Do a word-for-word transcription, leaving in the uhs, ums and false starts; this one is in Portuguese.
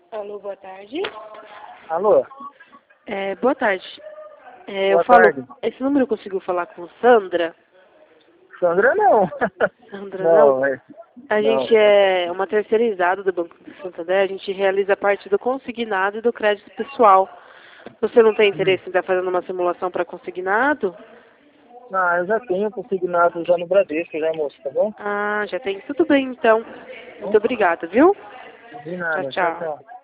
Alô, boa tarde. Alô? É, boa tarde. É, Boa eu falo, tarde. esse número conseguiu falar com Sandra? Sandra não. Sandra, não? Não, é. A Não. gente é uma terceirizada do Banco do Santander, a gente realiza a parte do consignado e do crédito pessoal. Você não tem Hum. interesse em estar fazendo uma simulação para consignado? Ah, eu já tenho consignado já no Bradesco, já, moço, tá bom? Ah, já tem. Tudo bem, então. Muito obrigada, viu? De Tchau, nada. Tchau, tchau. tchau.